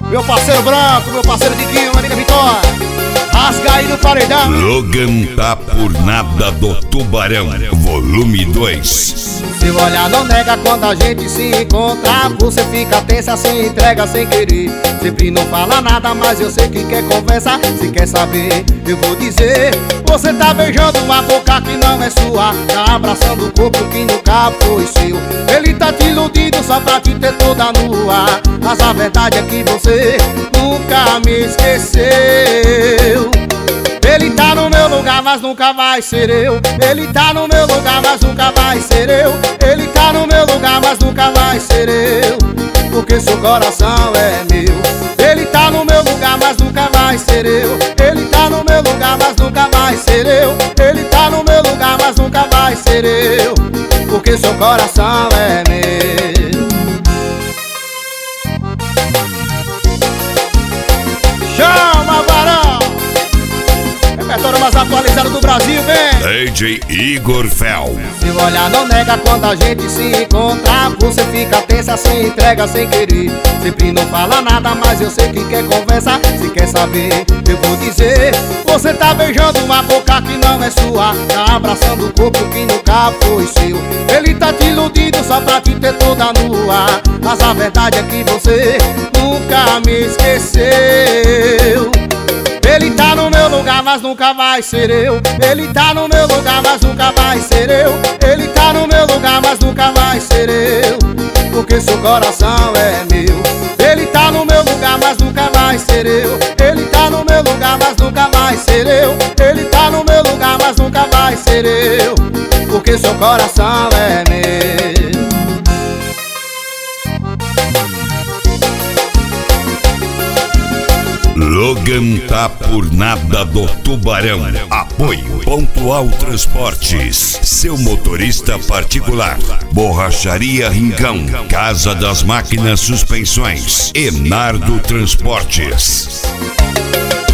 Meu parceiro Branco, meu parceiro Tiquinho, minha amiga Vitória. Rasga aí no paredão. Logan tá por nada do Tubarão, volume 2. Seu olhar não nega quando a gente se encontra. Você fica tensa, se entrega sem querer. Sempre não fala nada, mas eu sei que quer conversa. Se quer saber, eu vou dizer. Você tá beijando uma boca que não é sua, tá abraçando o corpo que nunca foi seu. Ele tá te iludindo só pra te ter toda nua, mas a verdade é que você nunca me esqueceu. Ele tá no meu lugar, mas nunca vai ser eu. Ele tá no meu lugar, mas nunca vai ser eu. Ele tá no meu lugar, mas nunca vai ser eu, porque seu coração é meu. Ele tá no meu lugar, mas nunca vai ser eu. Ele tá no meu lugar, mas nunca vai ser eu. Ele tá no meu lugar, mas nunca vai ser eu, porque seu coração é meu. Chama, varão! Repertório mais atualizado do Brasil, vem! DJ Igor Fel. Seu olhar não nega quando a gente se encontra. Você fica tensa, se entrega sem querer. Sempre não fala nada, mas eu sei que quer conversa. Se quer saber, eu vou dizer. Você tá beijando uma boca que não é sua, tá abraçando o corpo que nunca foi seu. Ele tá te iludindo só pra te ter toda nua, mas a verdade é que você nunca me esqueceu. Ele tá no meu lugar, mas nunca vai ser eu. Ele tá no meu lugar, mas nunca vai ser eu. Ele tá no meu lugar, mas nunca vai ser eu, porque seu coração é meu. Ele tá no meu lugar, mas nunca vai ser eu. Ele tá no meu lugar, mas nunca vai ser eu. Ele tá no meu lugar, mas nunca vai ser eu, porque seu coração é meu. Logan tá por nada do Tubarão. Apoio Pontual Transportes, seu motorista particular. Borracharia Rincão, Casa das Máquinas Suspensões, Enardo Transportes.